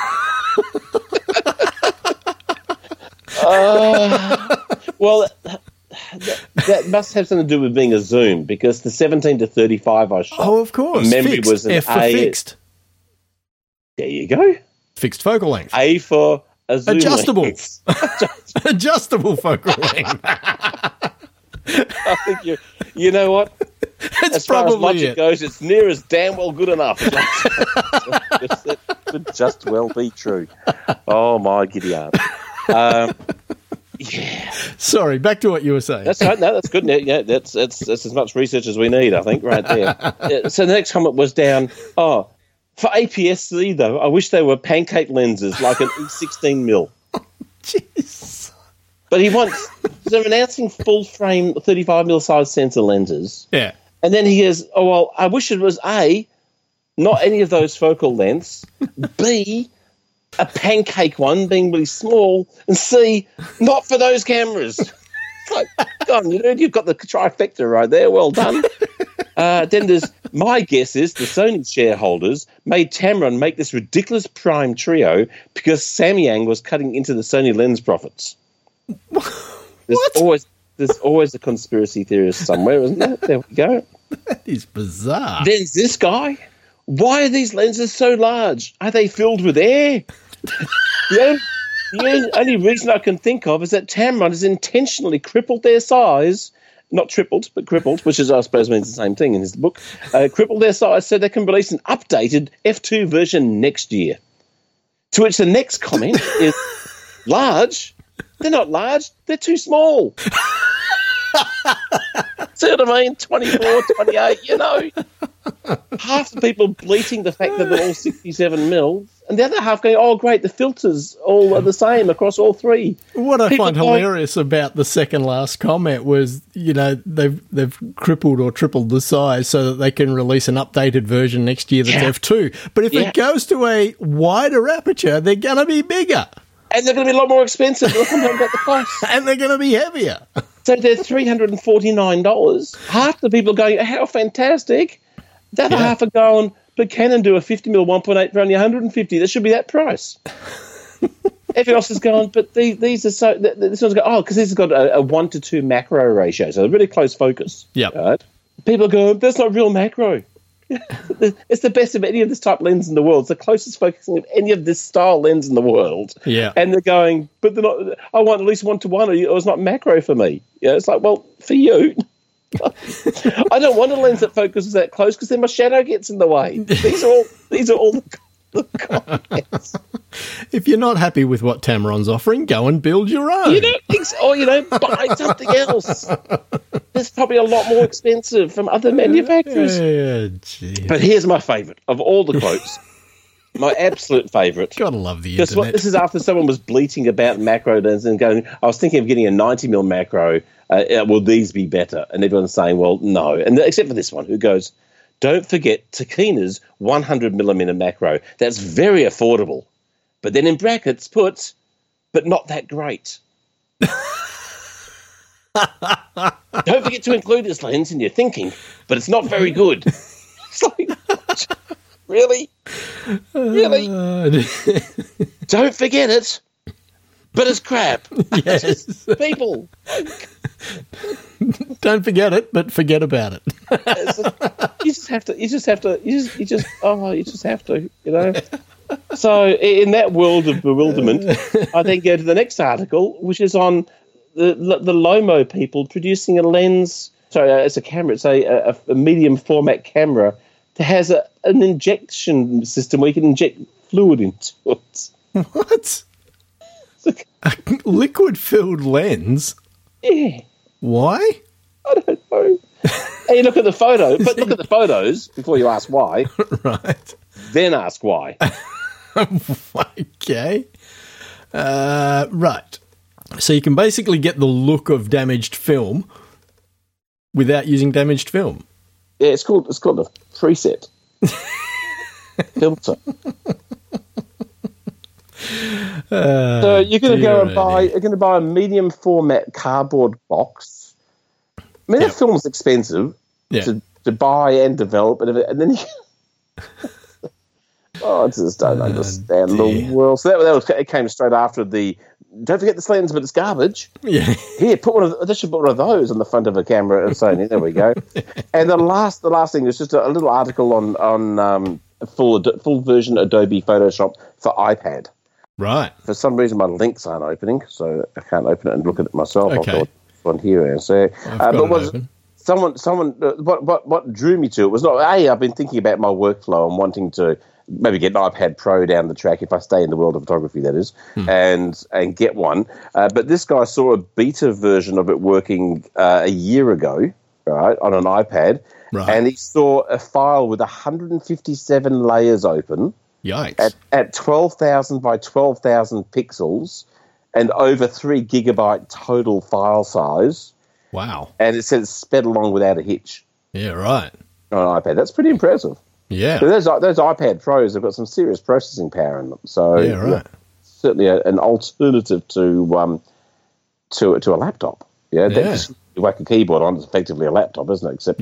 Well, that must have something to do with being a zoom, because the 17 to 35 I shot. Oh, of course. From memory Fixed. was an F for A. fixed. There you go. Fixed focal length. A for a zoom Adjustable. length. Adjustable focal length. I think you know what? That's as far as probably logic it. goes, it's near as damn well good enough. That could just well be true. Oh, my giddy aunt. Yeah. Sorry, back to what you were saying. That's right. No, that's good. Yeah, that's as much research as we need, I think, right there. So the next comment was down, for APS-C, though, I wish they were pancake lenses like an E16mm. Jeez. But they're announcing full-frame 35mm size sensor lenses. Yeah. And then he goes, oh, well, I wish it was A, not any of those focal lengths, B, a pancake one being really small, and C, not for those cameras. Like, on, you've got the trifecta right there. Well done. Then there's, my guess is the Sony shareholders made Tamron make this ridiculous prime trio because Samyang was cutting into the Sony lens profits. There's always a conspiracy theorist somewhere, isn't there? There we go. That is bizarre. There's this guy. Why are these lenses so large? Are they filled with air? The only reason I can think of is that Tamron has intentionally crippled their size, not tripled, but crippled, which is, I suppose, means the same thing in his book, crippled their size so they can release an updated F2 version next year. To which the next comment is, large? They're not large, they're too small. See what I mean? 24, 28, half the people bleating the fact that they're all 67 mils, and the other half going, oh, great, the filters all are the same across all three. What I find hilarious about the second last comment was, they've crippled or tripled the size so that they can release an updated version next year that's F2. But if it goes to a wider aperture, they're going to be bigger. And they're going to be a lot more expensive. We'll come about the price. And they're going to be heavier. So they're $349. Half the people are going, how fantastic. The other half are going, but Canon do a 50mm 1.8 for only $150. That should be that price. Everyone else is going, but these are so... This one's going, because this has got a 1 to 2 macro ratio, so a really close focus. Yeah. Right? People are going, that's not real macro. It's the best of any of this type lens in the world. It's the closest focusing of any of this style lens in the world. Yeah. And they're going, but they're not. I want at least 1 to 1, or it's not macro for me. It's like, well, for you. I don't want a lens that focuses that close because then my shadow gets in the way. These are all the comments. If you're not happy with what Tamron's offering, go and build your own. Buy something else. It's probably a lot more expensive from other manufacturers. But here's my favourite of all the quotes. My absolute favourite. Gotta love the internet. This is after someone was bleating about macro lenses and going, I was thinking of getting a 90mm macro. Will these be better? And everyone's saying, well, no. And except for this one, who goes, don't forget Takina's 100mm macro. That's very affordable. But then in brackets puts, but not that great. Don't forget to include this lens in your thinking, but it's not very good. It's like, really? Really? Don't forget it, but it's crap. Yes. People. Don't forget it, but forget about it. You just have to. So in that world of bewilderment, I then go to the next article, which is on the Lomo people producing a lens. Sorry, it's a camera. It's a medium format camera that has an injection system where you can inject fluid into it. What? A liquid-filled lens? Yeah. Why? I don't know. And you look at the photo, but look at the photos before you ask why. Right. Then ask why. Okay. Right. So you can basically get the look of damaged film without using damaged film. Yeah, it's called a preset filter. So you're going to go and buy a medium format cardboard box. I mean, that film's expensive to buy and develop, and then you. I just don't understand the world. So it came straight after the. Don't forget the lens, but it's garbage. Yeah. Here, they should put one of those on the front of a camera at Sony. There we go. And the last thing is just a little article on full version Adobe Photoshop for iPad. Right. For some reason, my links aren't opening, so I can't open it and look at it myself. Okay. I've got one here. So, what drew me to it was not. I've been thinking about my workflow and wanting to maybe get an iPad Pro down the track if I stay in the world of photography, that is, and get one. But this guy saw a beta version of it working a year ago, right, on an iPad, and he saw a file with 157 layers open. Yikes. At 12,000 by 12,000 pixels and over 3 gigabyte total file size. Wow. And it said it sped along without a hitch. Yeah, right. On an iPad. That's pretty impressive. Yeah. So those iPad Pros have got some serious processing power in them. So yeah, right. Certainly an alternative to a laptop. Yeah, that you whack a keyboard on, it's effectively a laptop, isn't it? Except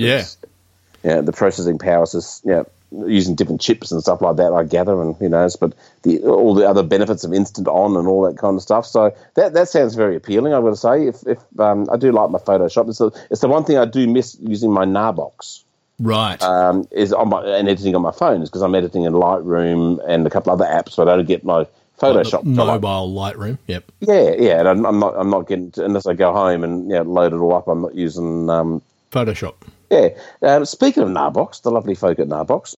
the processing power is just, using different chips and stuff like that, I gather, and but all the other benefits of instant on and all that kind of stuff. So that sounds very appealing, I've got to say. If I do like my Photoshop, it's the one thing I do miss using my Narbox. Right. Is and editing on my phone, is because I'm editing in Lightroom and a couple other apps, so I don't get my Photoshop. Mobile Lightroom, yep. Yeah, and I'm not getting to, unless I go home and load it all up. I'm not using Photoshop. Yeah. Speaking of Narbox, the lovely folk at Narbox,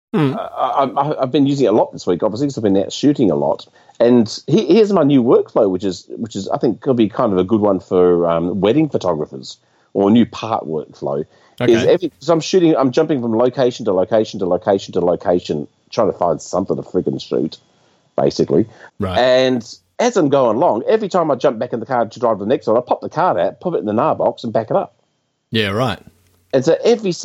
I've been using it a lot this week, obviously, because I've been out shooting a lot. And here's my new workflow, which is I think could be kind of a good one for wedding photographers, or a new part workflow. Okay. So I'm jumping from location to location to location to location, trying to find something to friggin' shoot, basically. Right. And as I'm going along, every time I jump back in the car to drive to the next one, I pop the card out, put it in the Narbox, and back it up. Yeah, right. And so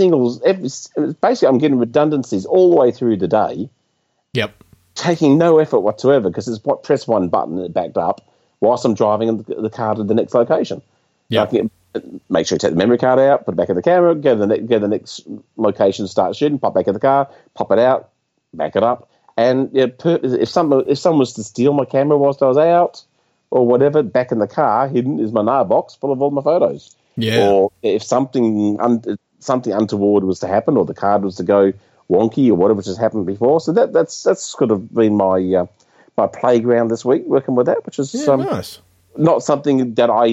basically I'm getting redundancies all the way through the day. Yep. Taking no effort whatsoever, because it's press one button and it backed up whilst I'm driving the car to the next location. Yeah. So I can make sure you take the memory card out, put it back in the camera, go to the next location, start shooting, pop back in the car, pop it out, back it up. And if someone was to steal my camera whilst I was out or whatever, back in the car, hidden is my Narbox full of all my photos. Yeah. Or if something untoward was to happen, or the card was to go wonky, or whatever just happened before. So that's sort of been my playground this week, working with that, which is nice. Not something that I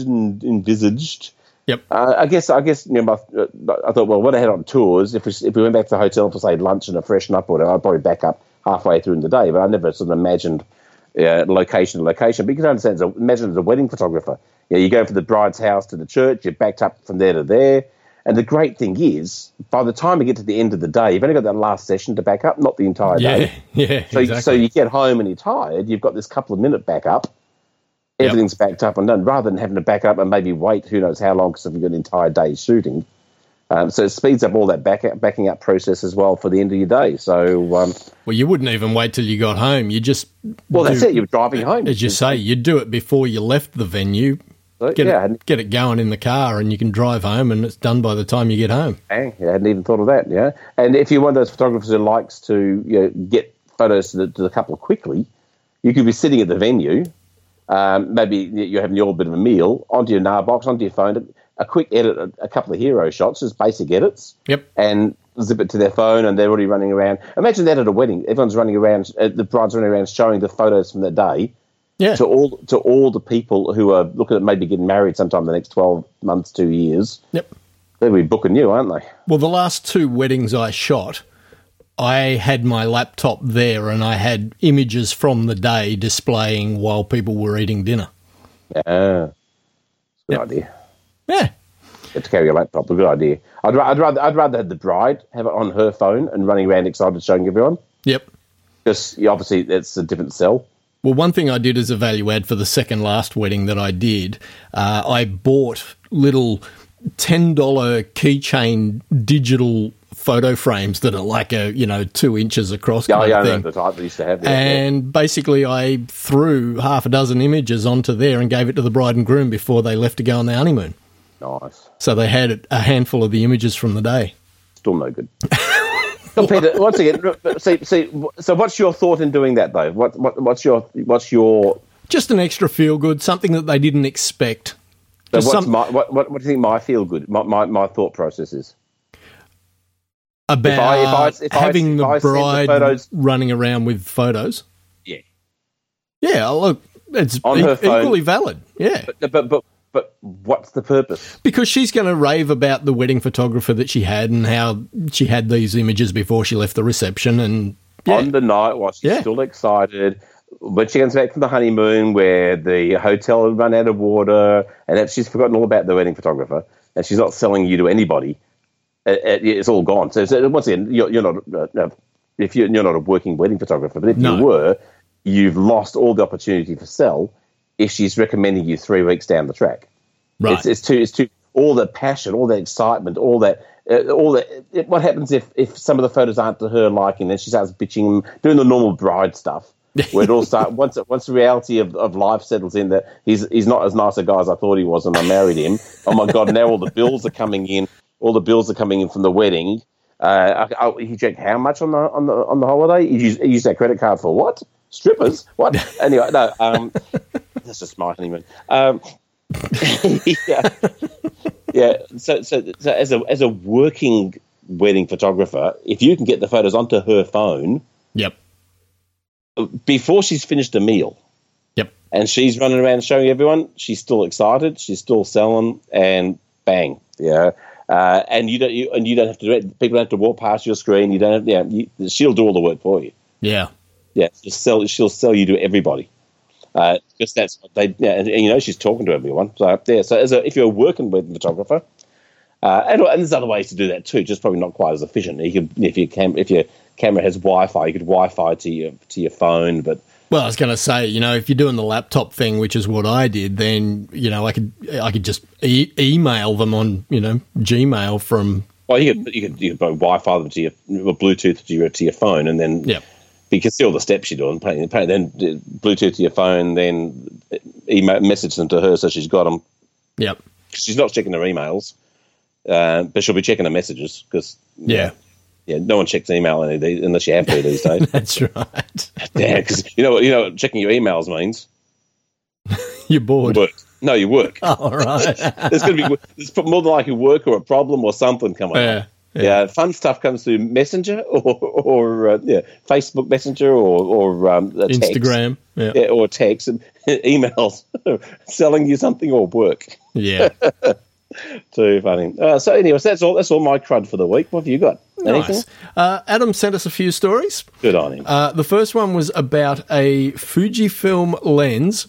envisaged. Yep. I guess I thought, well, when I had on tours, if we went back to the hotel for say lunch and a freshen up or whatever, I'd probably back up halfway through in the day. But I never sort of imagined location to location. But you can understand, imagine as a wedding photographer. You go from the bride's house to the church, you're backed up from there to there. And the great thing is, by the time you get to the end of the day, you've only got that last session to back up, not the entire day. Yeah, exactly. So you get home and you're tired, you've got this couple of minute backup, everything's backed up and done, rather than having to back up and maybe wait who knows how long, because you've got an entire day shooting. So it speeds up all that backing up process as well for the end of your day. So, well, you wouldn't even wait till you got home. You just that's it. You're driving home, as you say. You do it before you left the venue. Get it going in the car, and you can drive home, and it's done by the time you get home. I hadn't even thought of that. Yeah, and if you're one of those photographers who likes to get photos to the couple quickly, you could be sitting at the venue. Maybe you're having your bit of a meal, onto your Narbox, onto your phone, a quick edit, a couple of hero shots, just basic edits. Yep. And zip it to their phone, and they're already running around. Imagine that at a wedding. Everyone's running around, the bride's running around showing the photos from the day. Yeah. To all the people who are looking at maybe getting married sometime in the next 12 months, 2 years. Yep. They'll be booking you, aren't they? Well, the last two weddings I shot, I had my laptop there and I had images from the day displaying while people were eating dinner. Yeah. Good idea. Yeah. Get to carry your laptop. A good idea. I'd rather have the bride have it on her phone and running around excited showing everyone. Yep. Because obviously it's a different sell. Well, one thing I did as a value add for the second last wedding that I did, I bought little $10 keychain digital photo frames that are like 2 inches across. Kind of thing. The type they used to have. And basically I threw half a dozen images onto there and gave it to the bride and groom before they left to go on their honeymoon. Nice. So they had a handful of the images from the day. Still no good. Well, Peter, once again, so what's your thought in doing that, though? What's your just an extra feel good, something that they didn't expect. So what do you think my feel good, my thought process is? About having the bride running around with photos. Yeah. Yeah, look, it's equally valid. Yeah. But what's the purpose? Because she's going to rave about the wedding photographer that she had and how she had these images before she left the reception. And on the night while she's still excited, when she comes back from the honeymoon where the hotel had run out of water and that she's forgotten all about the wedding photographer and she's not selling you to anybody, it's all gone. So once again, you're not you're not a working wedding photographer, but if you were, you've lost all the opportunity to sell if she's recommending you 3 weeks down the track. Right. It's too all the passion, all the excitement, all that. What happens if some of the photos aren't to her liking and she starts bitching, doing the normal bride stuff? where it all starts. Once the reality of life settles in, that he's not as nice a guy as I thought he was, and I married him. Oh my God! Now all the bills are coming in. All the bills are coming in from the wedding. He checked how much on the holiday. He used that credit card for what? Strippers? What? Anyway, no. That's just my honeymoon. Yeah. So as a working wedding photographer, if you can get the photos onto her phone, yep, before she's finished a meal, yep, and she's running around showing everyone, she's still excited, she's still selling, and bang, yeah. And you don't have to do it. People don't have to walk past your screen. You don't have, she'll do all the work for you. Yeah, yeah. She'll sell you to everybody. Because that's what they, and she's talking to everyone. So yeah. So if you're a working wedding photographer, and there's other ways to do that too. Just probably not quite as efficient. You could, if your camera has Wi-Fi, you could Wi-Fi to your phone, but. Well, I was going to say, if you're doing the laptop thing, which is what I did, then I could just email them on Gmail from. Well, you could Wi-Fi them to your Bluetooth to your phone, and then you can see all the steps you're doing. Then Bluetooth to your phone, then email message them to her so she's got them. Yep. She's not checking her emails, but she'll be checking her messages because Yeah, no one checks email unless you have to these days. That's right. Yeah, because you know what checking your emails means? You're bored. Work. No, you work. Oh, right. There's more than likely work or a problem or something coming up. Yeah, fun stuff comes through Messenger or Facebook Messenger or Instagram. Text. Or text and emails selling you something or work. Yeah. Too funny. So anyways, that's all my crud for the week. What have you got? Anything? Nice. Adam sent us a few stories. Good on him. The first one was about a Fujifilm lens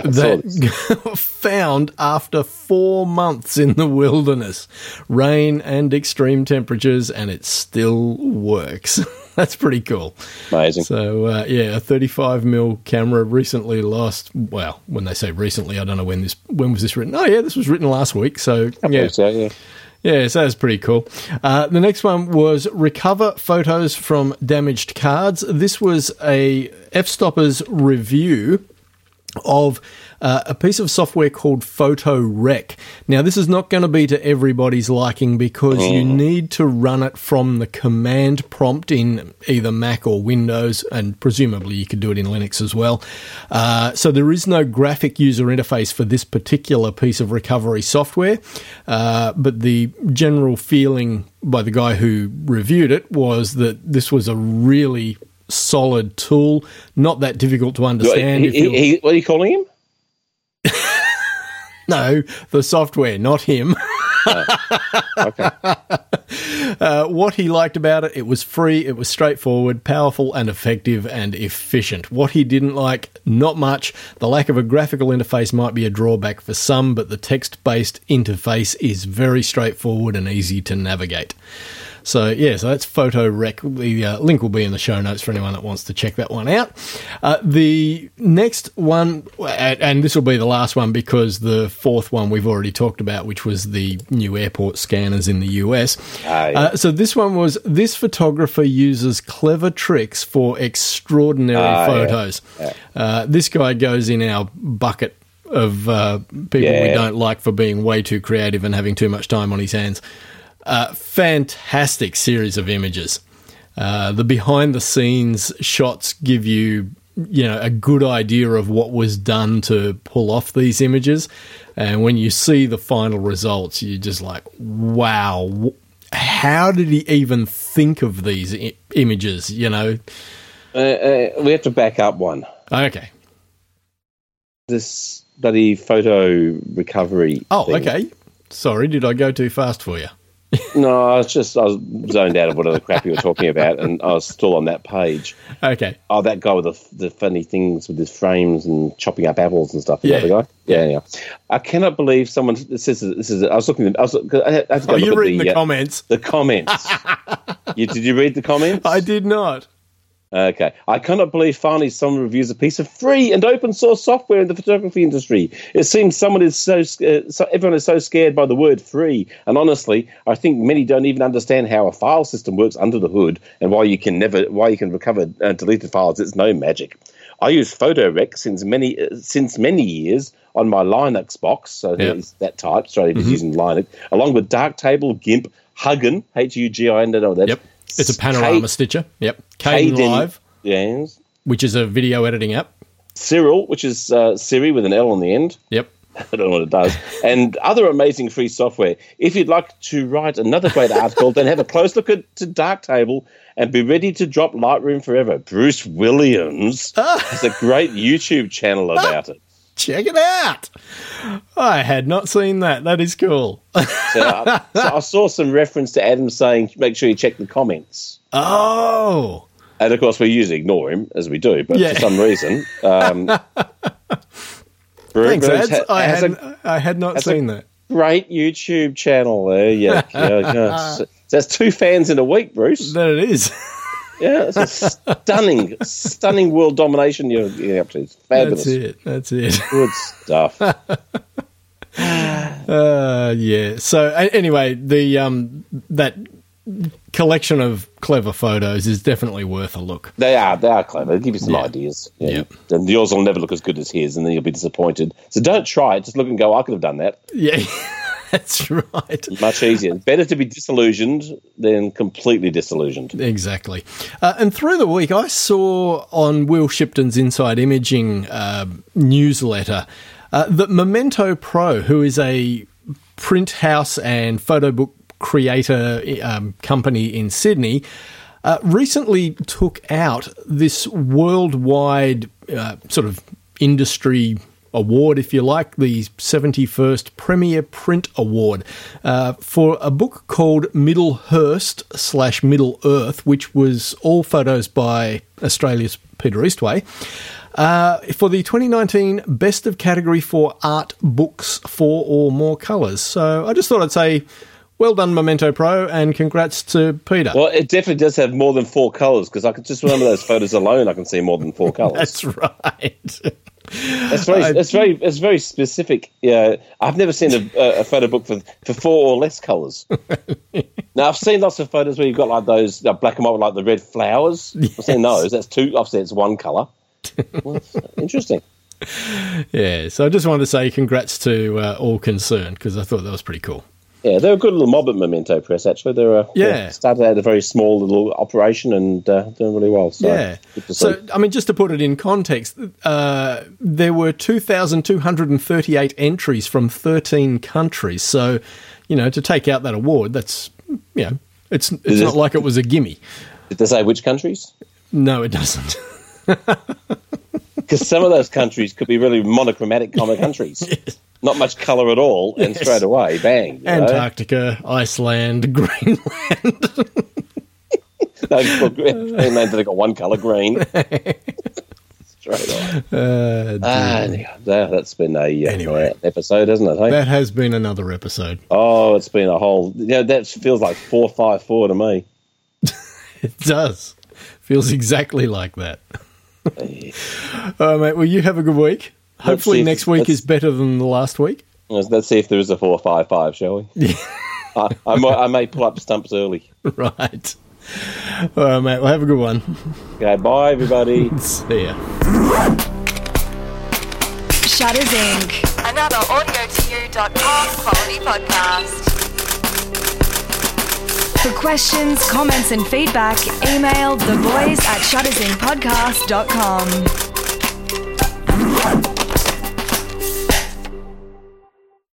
that found after 4 months in the wilderness, rain and extreme temperatures, and it still works. That's pretty cool. Amazing. So, a 35mm camera recently lost. Well, when they say recently, I don't know when was this written. Oh, yeah, this was written last week. So, yeah. Yeah, so that's pretty cool. The next one was recover photos from damaged cards. This was a F-Stoppers review of a piece of software called PhotoRec. Now, this is not going to be to everybody's liking because you need to run it from the command prompt in either Mac or Windows, and presumably you could do it in Linux as well. So there is no graphic user interface for this particular piece of recovery software, but the general feeling by the guy who reviewed it was that this was a really solid tool, not that difficult to understand. What are you calling him? No, the software, not him. Okay. What he liked about it, it was free, it was straightforward, powerful and effective and efficient. What he didn't like, not much. The lack of a graphical interface might be a drawback for some, but the text-based interface is very straightforward and easy to navigate. So that's PhotoRec. The link will be in the show notes for anyone that wants to check that one out. The next one, and this will be the last one because the fourth one we've already talked about, which was the new airport scanners in the US. So this one was, this photographer uses clever tricks for extraordinary photos. Yeah. This guy goes in our bucket of people we don't like for being way too creative and having too much time on his hands. Fantastic series of images. The behind-the-scenes shots give you, a good idea of what was done to pull off these images. And when you see the final results, you're just like, wow, how did he even think of these images, We have to back up one. Okay. This bloody photo recovery thing. Okay. Sorry, did I go too fast for you? No, I was zoned out of whatever crap you were talking about, and I was still on that page. Okay. Oh, that guy with the funny things with his frames and chopping up apples and stuff. Yeah. The guy. Yeah. I cannot believe someone says this is. I was looking. I had to go look at you're reading the comments. The comments. Did you read the comments? I did not. Okay. I cannot believe finally someone reviews a piece of free and open source software in the photography industry. It seems everyone is so scared by the word free. And honestly, I think many don't even understand how a file system works under the hood and why you can recover deleted files. It's no magic. I use PhotoRec since many years on my Linux box, so it's that type. Sorry, just using Linux, along with Darktable, GIMP, Hugin, Hugin. Don't know what that. Yep, it's a panorama stitcher. Yep, Kdenlive, which is a video editing app. Cyril, which is Siri with an L on the end. Yep. I don't know what it does. And other amazing free software. If you'd like to write another great article, then have a close look at Darktable and be ready to drop Lightroom forever. Bruce Williams has a great YouTube channel about it. Check it out. I had not seen that. That is cool. So I saw some reference to Adam saying, make sure you check the comments. Oh. And, of course, we usually ignore him, as we do, but for some reason... Thanks, Ads. I had not seen that. Great YouTube channel there. Yeah. So that's 2 fans in a week, Bruce. That it is. Yeah, it's a stunning world domination you're up to. It's fabulous. That's it. Good stuff. Yeah. So anyway, that collection of clever photos is definitely worth a look. They are clever. They give you some ideas. Yeah. And yours will never look as good as his, and then you'll be disappointed. So don't try it. Just look and go, I could have done that. Yeah, that's right. Much easier. Better to be disillusioned than completely disillusioned. Exactly. And through the week, I saw on Will Shipton's Inside Imaging newsletter that Memento Pro, who is a print house and photo book creator company in Sydney, recently took out this worldwide sort of industry award, if you like, the 71st Premier Print Award for a book called Middlehurst/Middle Earth, which was all photos by Australia's Peter Eastway, for the 2019 Best of Category for Art Books 4 or More Colours. So I just thought I'd say, well done, Memento Pro, and congrats to Peter. Well, it definitely does have more than 4 colours, because I can just remember those photos alone. I can see more than 4 colours. That's right. It's very specific. Yeah, I've never seen a photo book for 4 or less colours. Now, I've seen lots of photos where you've got like those black and white with like the red flowers. Yes. I've seen those. That's 2. I've seen it's 1 colour. Well, interesting. Yeah, so I just wanted to say congrats to all concerned, because I thought that was pretty cool. Yeah, they're a good little mob at Memento Press, actually. They started out a very small little operation and doing really well. So, yeah. So, I mean, just to put it in context, there were 2,238 entries from 13 countries. So, to take out that award, that's, it's not like it was a gimme. Did they say which countries? No, it doesn't. Because some of those countries could be really monochromatic common countries. Yes. Not much colour at all, and straight away, bang. Antarctica, Iceland, Greenland. Greenland, they've got 1 colour, green. Straight away. That's been a episode, hasn't it? Hey? That has been another episode. Oh, it's been a whole... that feels like 454 to me. It does. Feels exactly like that. All right, mate. Well, you have a good week. Hopefully next week is better than the last week. Let's see if there is a 455, shall we? Yeah. I may pull up stumps early. Right. All right, mate. Well, have a good one. Okay, bye, everybody. See ya. Shutters Inc. Another AudioToYou.com quality podcast. For questions, comments and feedback, email theboys@shuttersincpodcast.com.